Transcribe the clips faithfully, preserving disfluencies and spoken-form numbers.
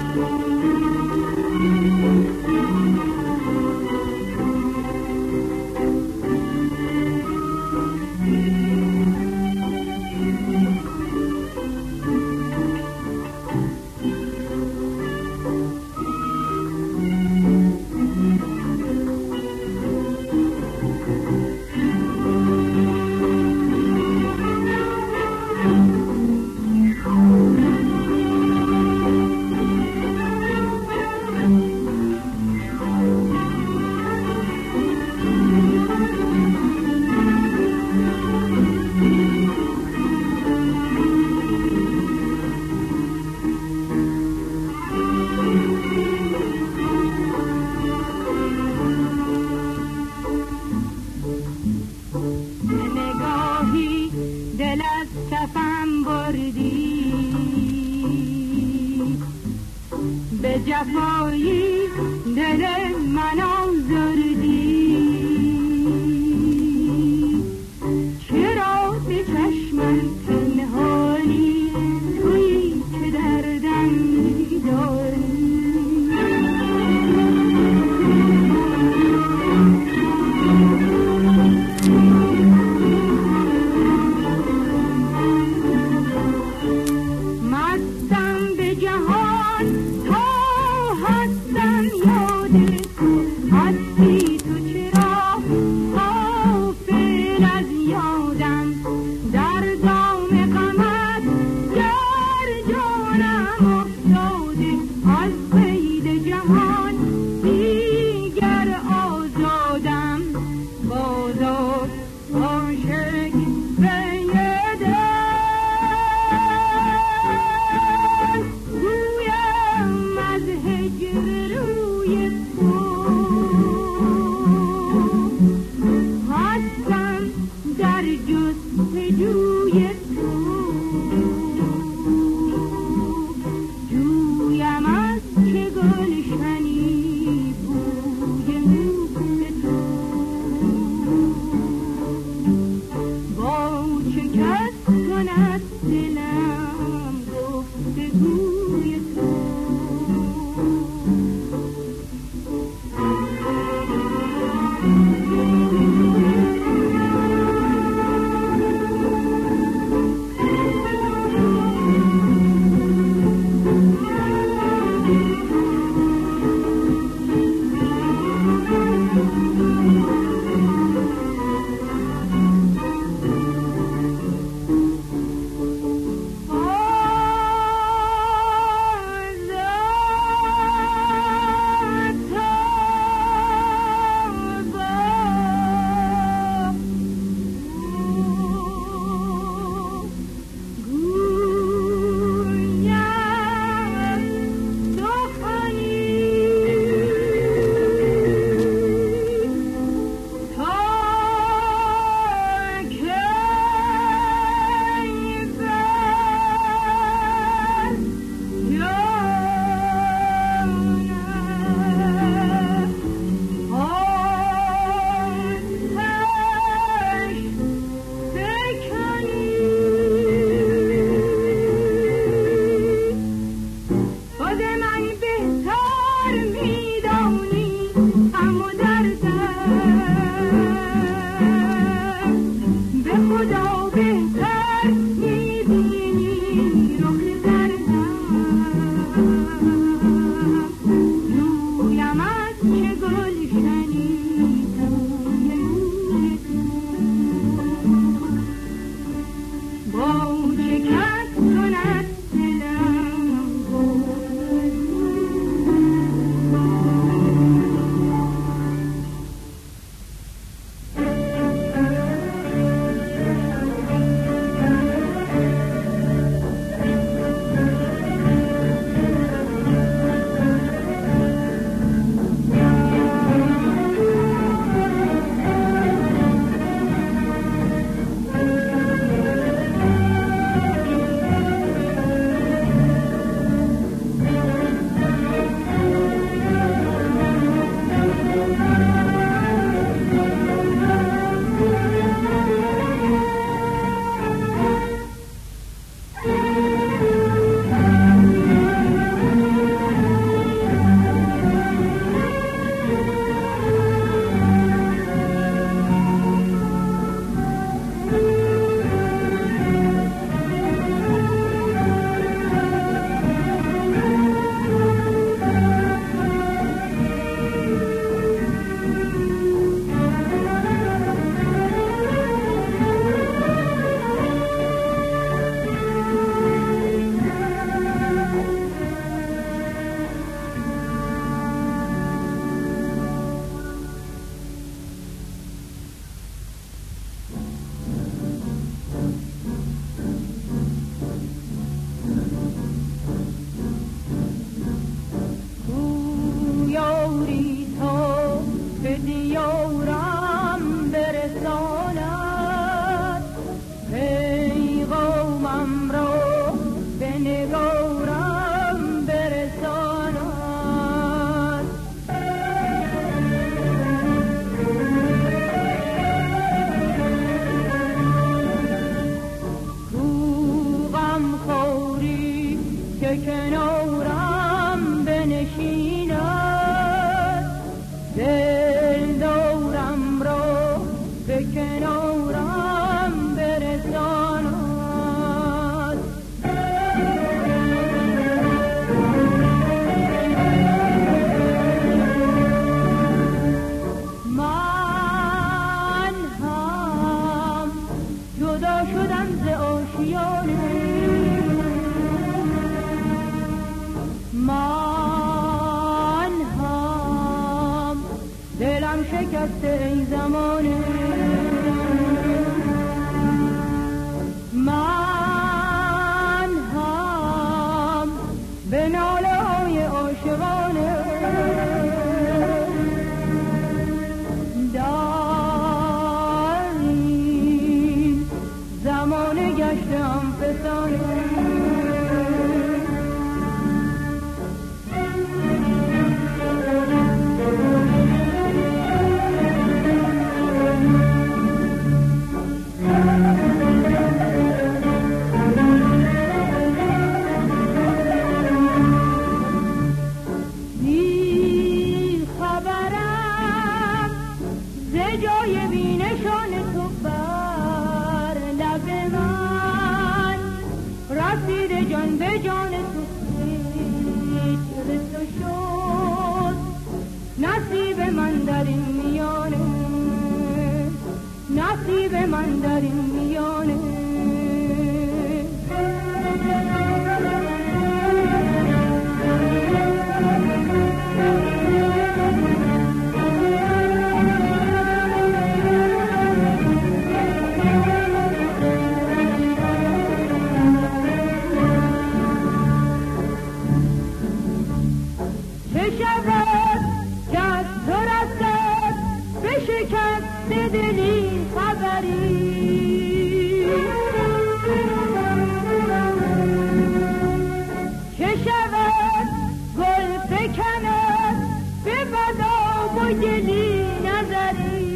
جفایی دل من آزردی، چرا به چشمم پنهانی تویی که دردم می‌داری. مستم به جهان تا هستم یاد تو، هستی تو چرا غافل از یادم، در دام غمت گر جانم افتاده، از قید جهان دیگر آزادم. بازار عاشق بین دل گویم از هجر روی تو، هستم در جستجوی تو. که کنارم بنشیند، دل دورم را به کنارم برساند. من هم جدا شدم ز آشیانه، من هم دلم شکسته ای زمانه، من هم به ناله های عاشقانه در این زمانه گشتم فسانه. جان به جان تو رسو شد، نصیب من در این میانه، نصیب من در این میانه. دلی خبری که شود گل فکند به بدا و گلی نظری،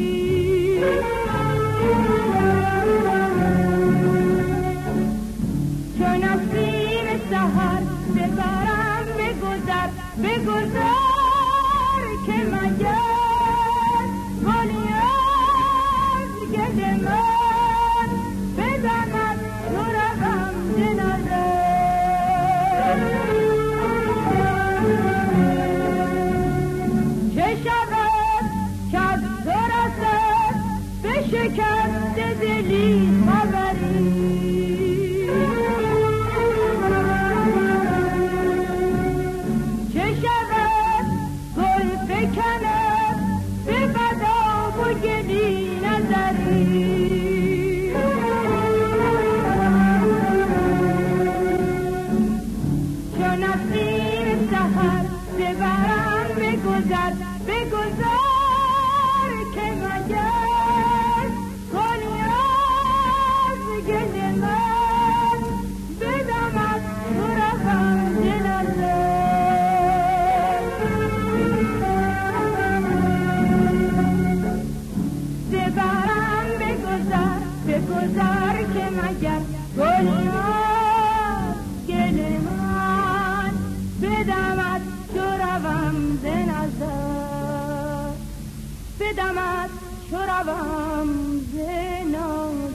چون نسیم سحر ببرم بگذر بگذر که مگر گلی گل من بدمد تو روم جنازه، چه شود که از تو رسد به شکست دلی خبری، چه شود گل فکند به بدا و گلی چون نسیم سحر ببرم بگذر بگذر که مگر گلی از گل من بدمد تو روم جنازه، ببرم بگذر بگذر که مگر گلی از گل من بدمد چو روم ز نظر، بدمد چو روم ز نظر.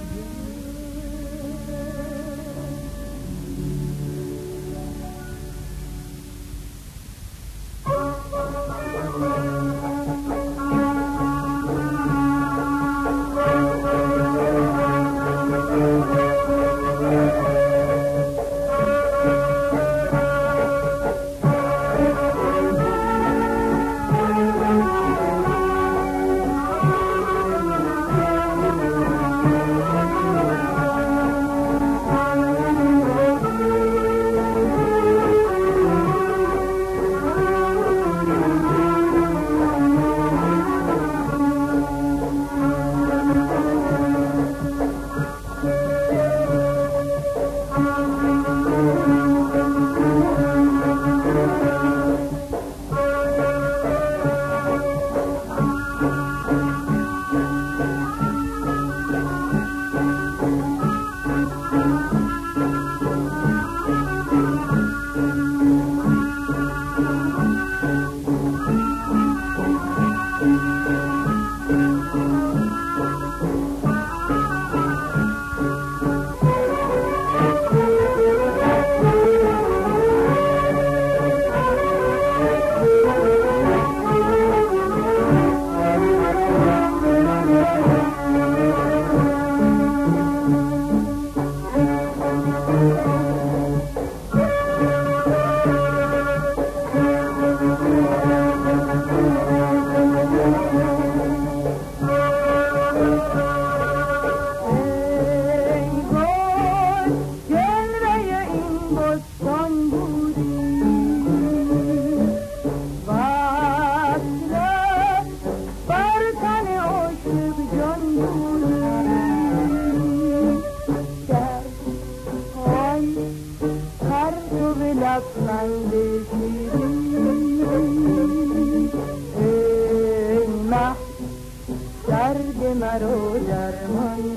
لبخند شیرین ای مه درد مرا درمان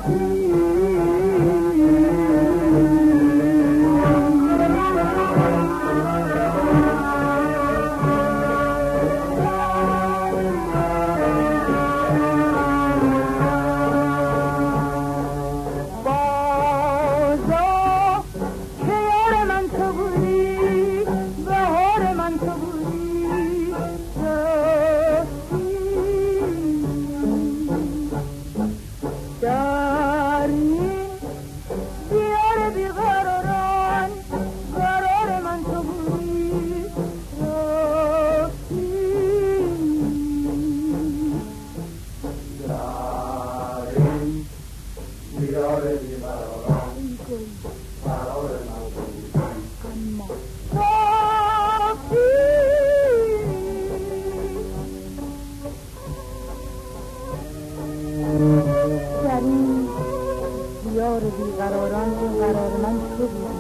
بیقراران این قرار من تو بودم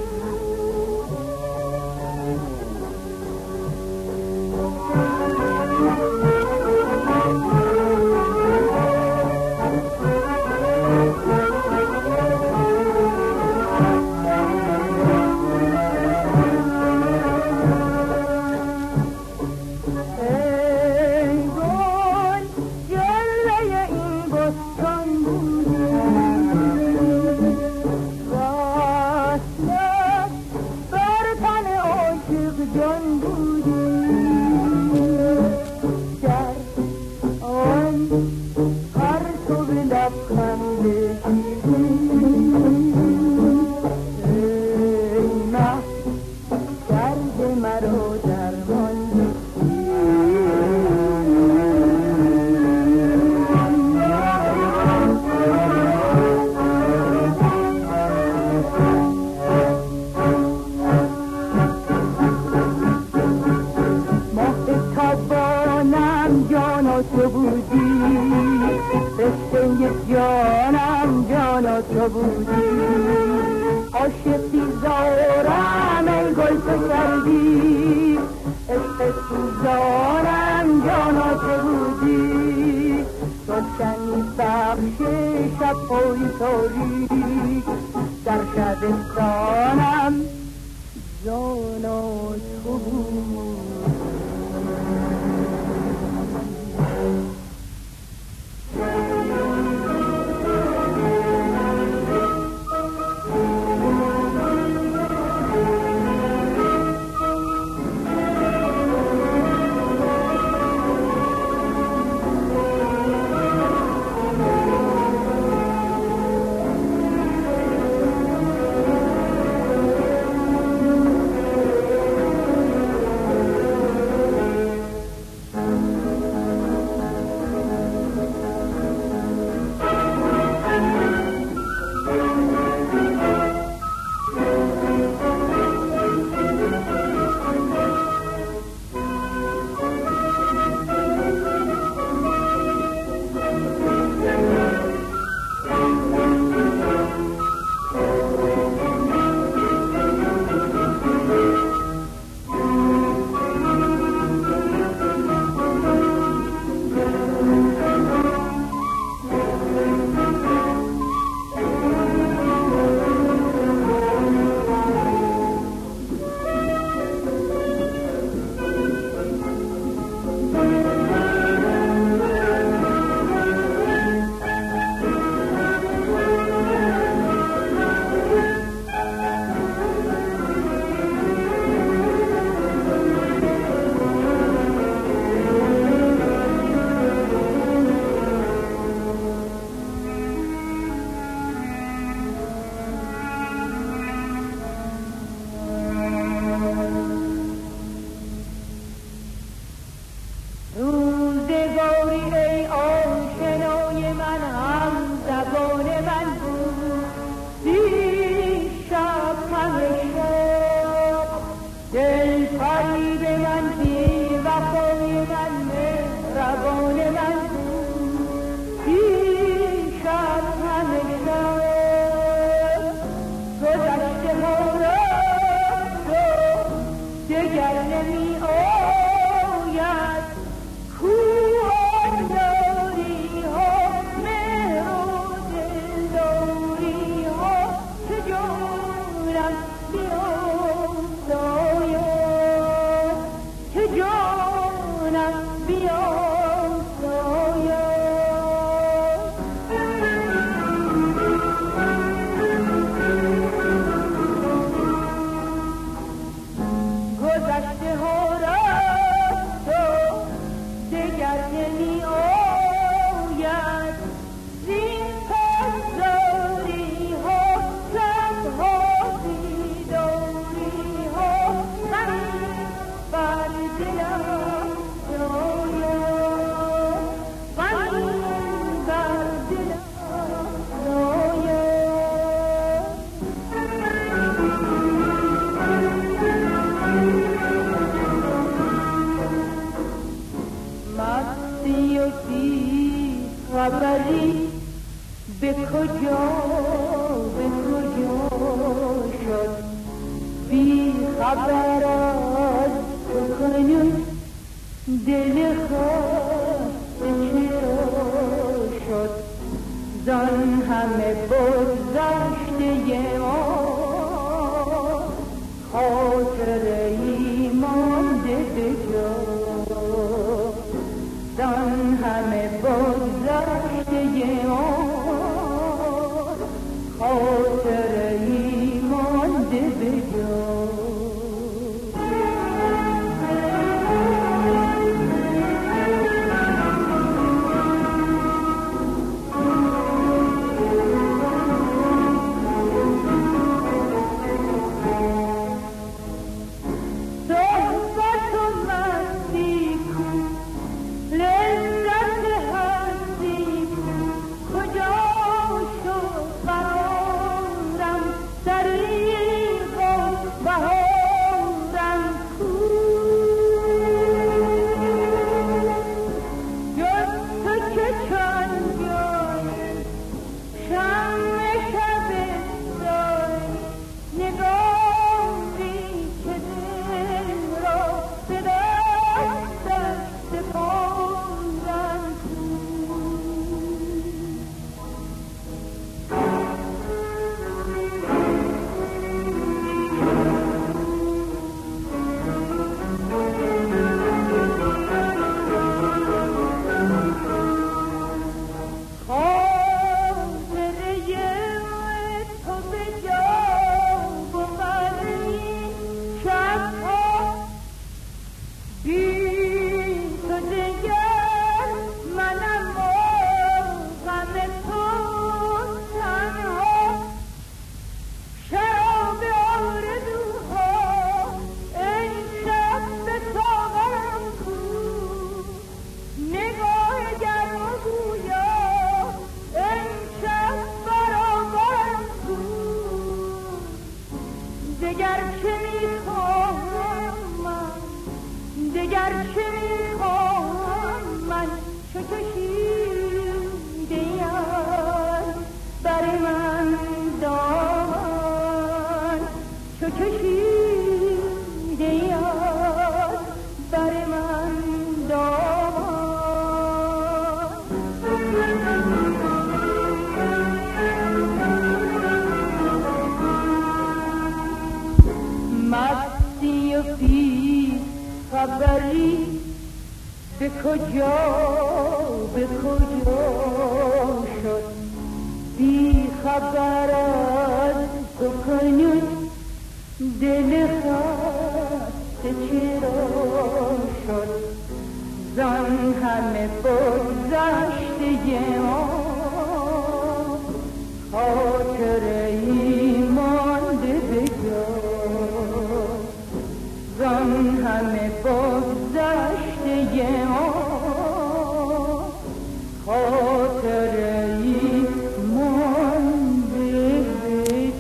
تو بودی رشته جانم جانا تو بودی عاشقی زارم ای گل تو کردی عشق سوزانم جانا تو بودی روشنی بخش شب‌های تاریک در شبستانم جانا تو بودی. گذشته ها را تو دگر نمی آید زین پسداری ها شبها بیداری ها من بر دلم راید من بر دلم راید مستی و بی خبری به کجا به کجا شد بی خبر از تو کنون دل خسته چرا شد زان همه گذشته ما خاطره ای مانده به جا زان همه گذشته ما خاطره ای مانده به جا خبری به کجا به کجا شد بی خبر از تو کنون دل خسته چرا شد زان همه گذشته ما خاطره ای مانده به جا زان همه گذشته ما خاطره ای مانده به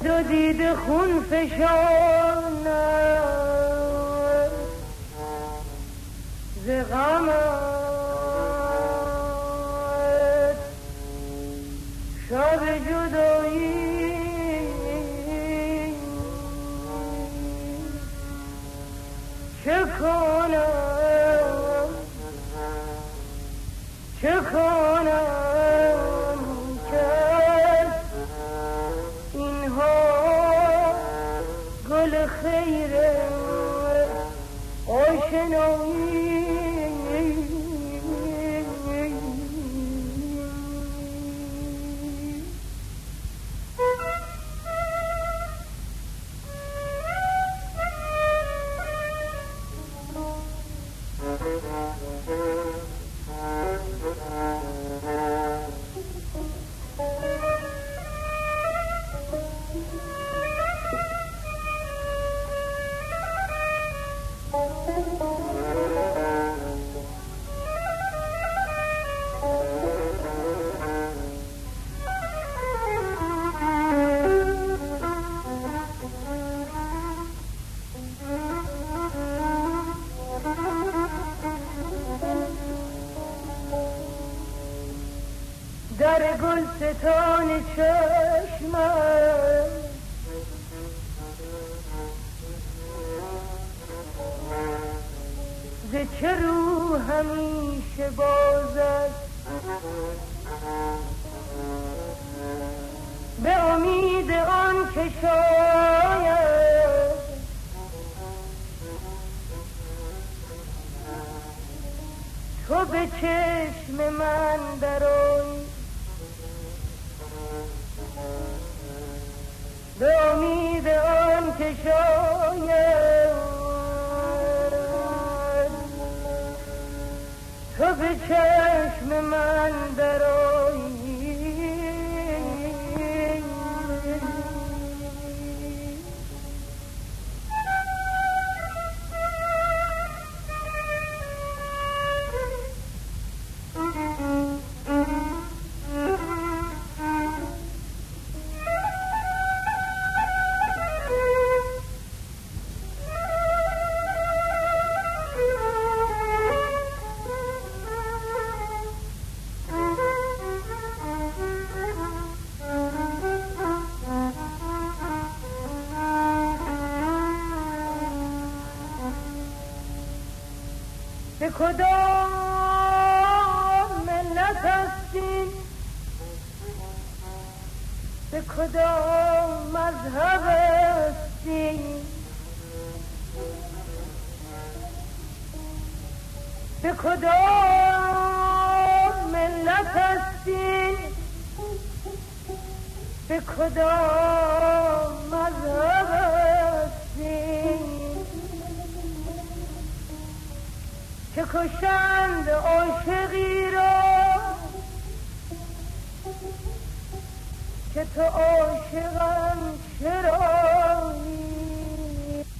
دو دید خون فشانم ز غمت شب جدایی چه کنم چه کنم که اینها گل خیر آشنایی در گلستان چشمم ز چه رو همیشه بازد به امید آن که شاید تو به چشم من درآیی به امید آن که شاید تو به چشم من درآیی به کدام ملت هستیم به کدام مذهب هستیم به کدام ملت هستیم به کدام مذهب هستیم که کشند عاشقی را که تو عاشقم چرا